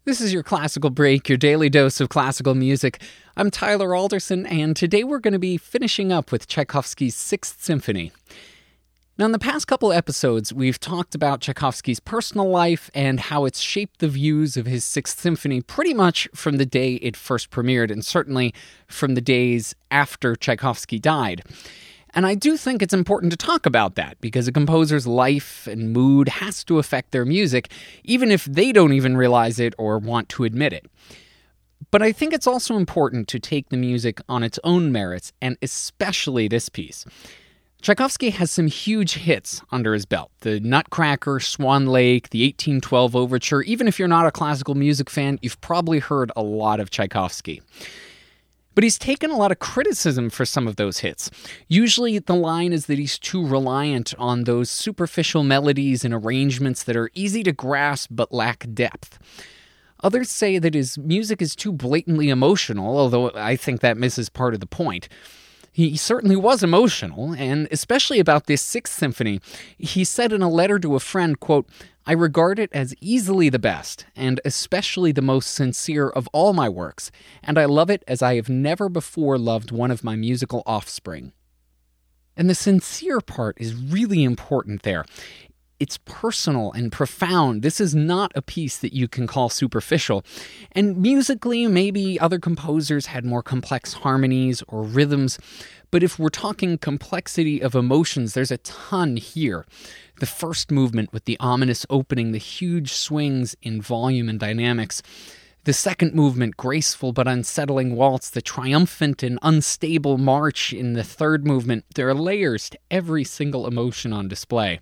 This is your Classical Break, your daily dose of classical music. I'm Tyler Alderson, and today we're going to be finishing up with Tchaikovsky's Sixth Symphony. Now, in the past couple episodes, we've talked about Tchaikovsky's personal life and how it's shaped the views of his Sixth Symphony pretty much from the day it first premiered, and certainly from the days after Tchaikovsky died. And I do think it's important to talk about that, because a composer's life and mood has to affect their music, even if they don't even realize it or want to admit it. But I think it's also important to take the music on its own merits, and especially this piece. Tchaikovsky has some huge hits under his belt. The Nutcracker, Swan Lake, the 1812 Overture. Even if you're not a classical music fan, you've probably heard a lot of Tchaikovsky. But he's taken a lot of criticism for some of those hits. Usually the line is that he's too reliant on those superficial melodies and arrangements that are easy to grasp but lack depth. Others say that his music is too blatantly emotional, although I think that misses part of the point. He certainly was emotional, and especially about this Sixth Symphony. He said in a letter to a friend, quote, "I regard it as easily the best, and especially the most sincere of all my works, and I love it as I have never before loved one of my musical offspring." And the sincere part is really important there. It's personal and profound. This is not a piece that you can call superficial. And musically, maybe other composers had more complex harmonies or rhythms. But if we're talking complexity of emotions, there's a ton here. The first movement with the ominous opening, the huge swings in volume and dynamics. The second movement, graceful but unsettling waltz, the triumphant and unstable march in the third movement. There are layers to every single emotion on display.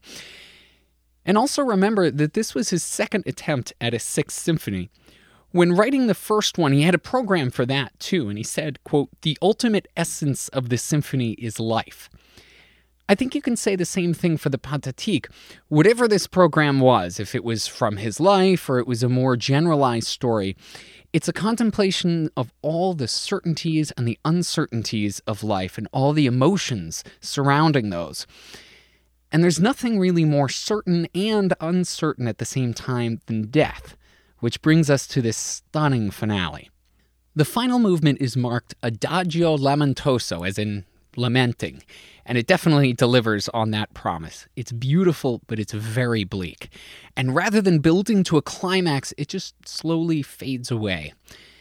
And also remember that this was his second attempt at a Sixth Symphony. When writing the first one, he had a program for that too, and he said, quote, "The ultimate essence of the symphony is life." I think you can say the same thing for the Pathetique. Whatever this program was, if it was from his life or it was a more generalized story, it's a contemplation of all the certainties and the uncertainties of life and all the emotions surrounding those. And there's nothing really more certain and uncertain at the same time than death, which brings us to this stunning finale. The final movement is marked Adagio lamentoso, as in lamenting, and it definitely delivers on that promise. It's beautiful, but it's very bleak. And rather than building to a climax, it just slowly fades away.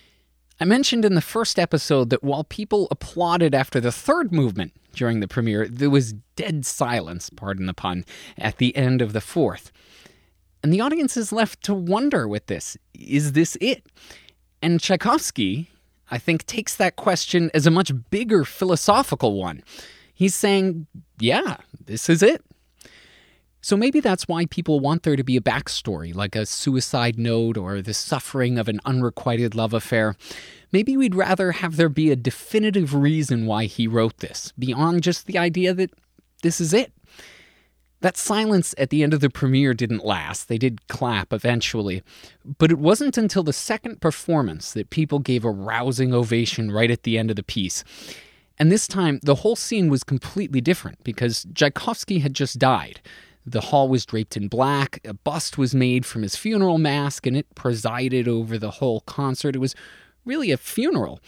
I mentioned in the first episode that while people applauded after the third movement during the premiere, there was dead silence, pardon the pun, at the end of the fourth. And the audience is left to wonder with this. Is this it? And Tchaikovsky, I think, takes that question as a much bigger philosophical one. He's saying, yeah, this is it. So maybe that's why people want there to be a backstory, like a suicide note or the suffering of an unrequited love affair. Maybe we'd rather have there be a definitive reason why he wrote this, beyond just the idea that this is it. That silence at the end of the premiere didn't last. They did clap eventually. But it wasn't until the second performance that people gave a rousing ovation right at the end of the piece. And this time, the whole scene was completely different because Tchaikovsky had just died. The hall was draped in black, a bust was made from his funeral mask, and it presided over the whole concert. It was really a funeral.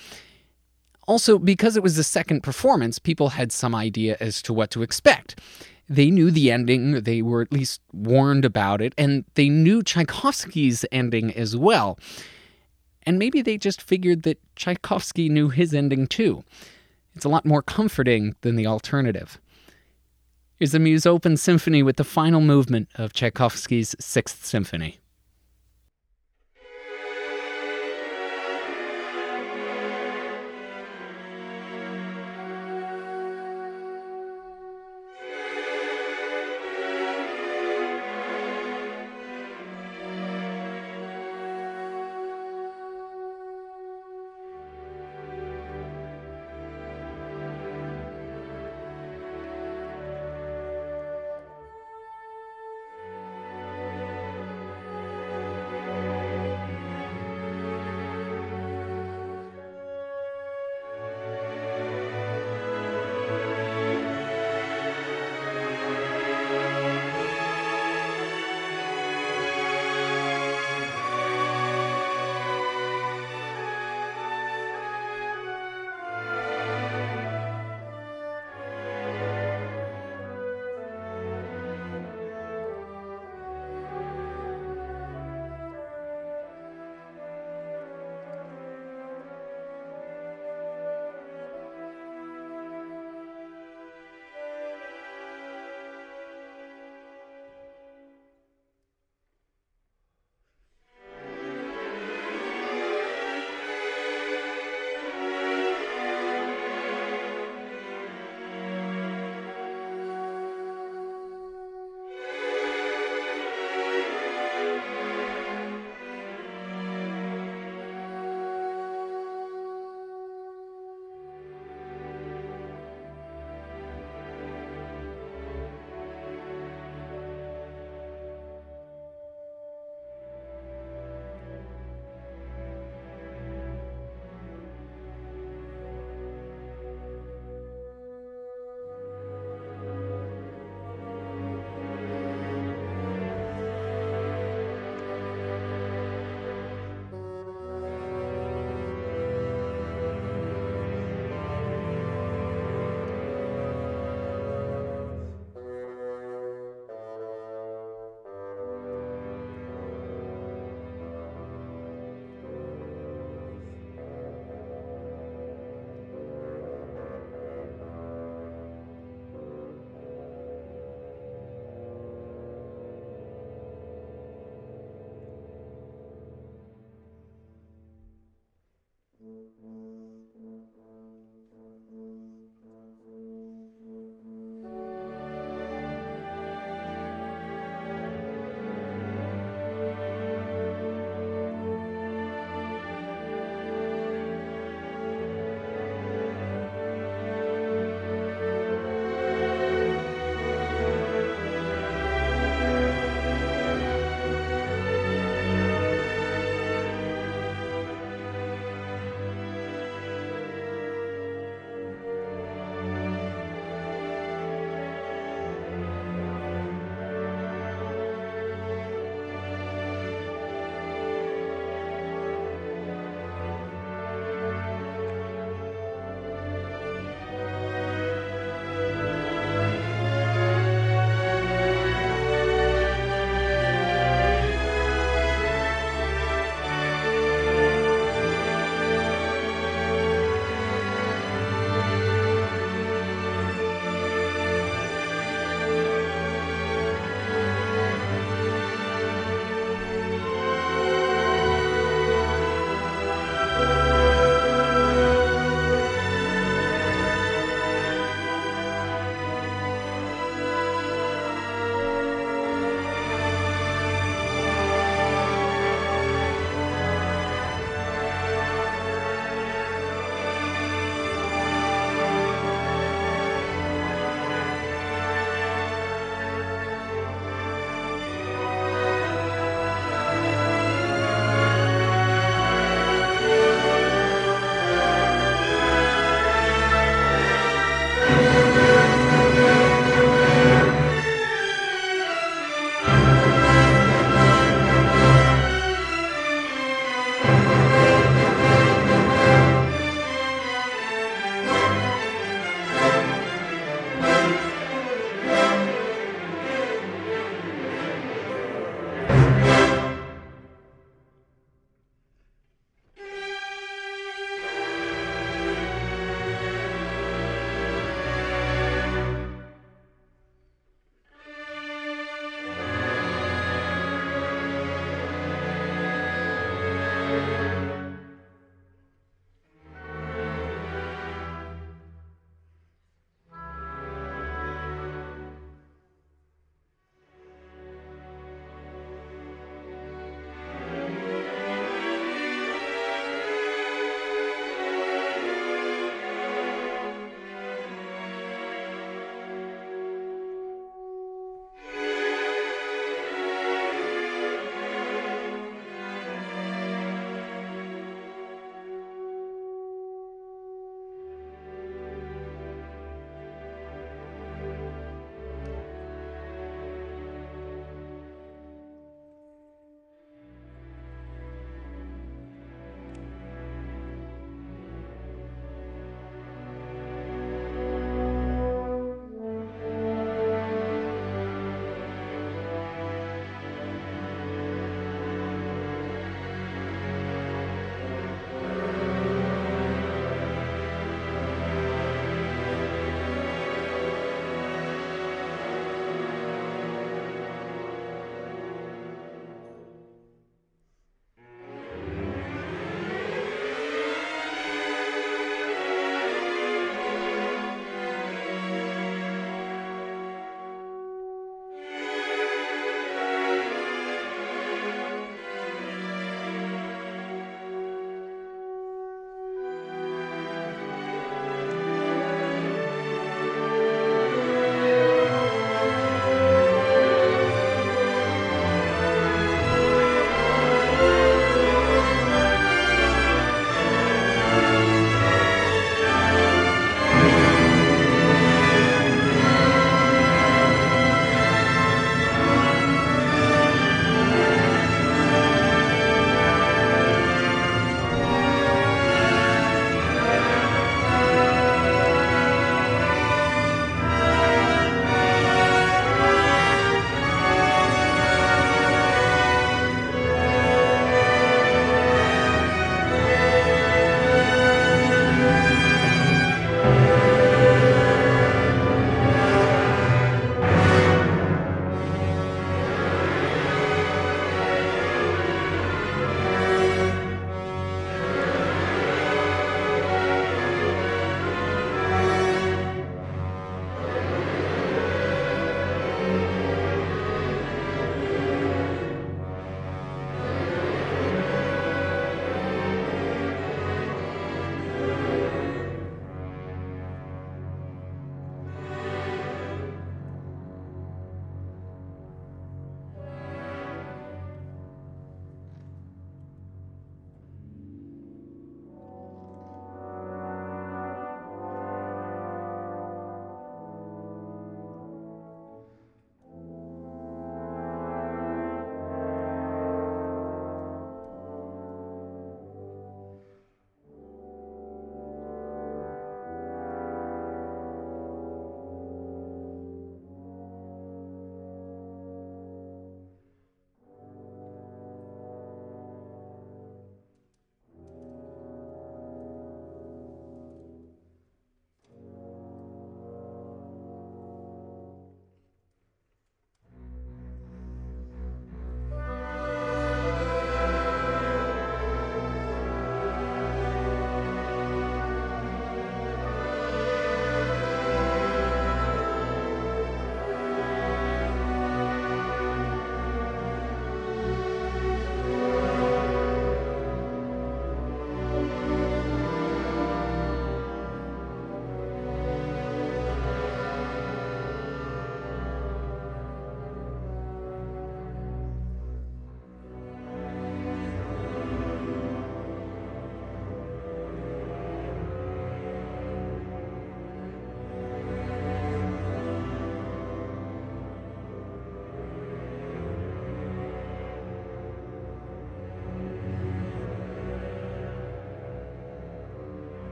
Also, because it was the second performance, people had some idea as to what to expect. They knew the ending, they were at least warned about it, and they knew Tchaikovsky's ending as well. And maybe they just figured that Tchaikovsky knew his ending too. It's a lot more comforting than the alternative. Here's the Muse Open Symphony with the final movement of Tchaikovsky's Sixth Symphony.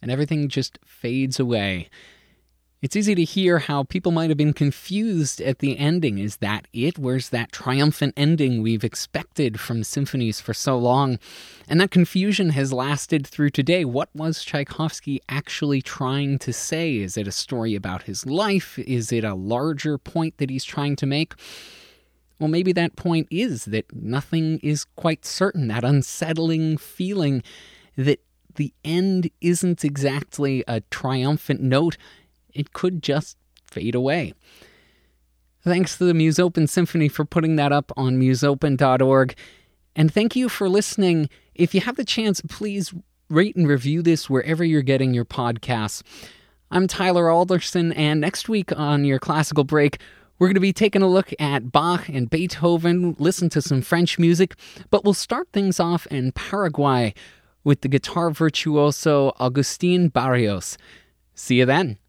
and everything just fades away. It's easy to hear how people might have been confused at the ending. Is that it? Where's that triumphant ending we've expected from symphonies for so long? And that confusion has lasted through today. What was Tchaikovsky actually trying to say? Is it a story about his life? Is it a larger point that he's trying to make? Well, maybe that point is that nothing is quite certain, that unsettling feeling that the end isn't exactly a triumphant note. It could just fade away. Thanks to the Musopen Symphony for putting that up on musopen.org. And thank you for listening. If you have the chance, please rate and review this wherever you're getting your podcasts. I'm Tyler Alderson, and next week on your classical break, we're going to be taking a look at Bach and Beethoven, listen to some French music, but we'll start things off in Paraguay with the guitar virtuoso Agustin Barrios. See you then.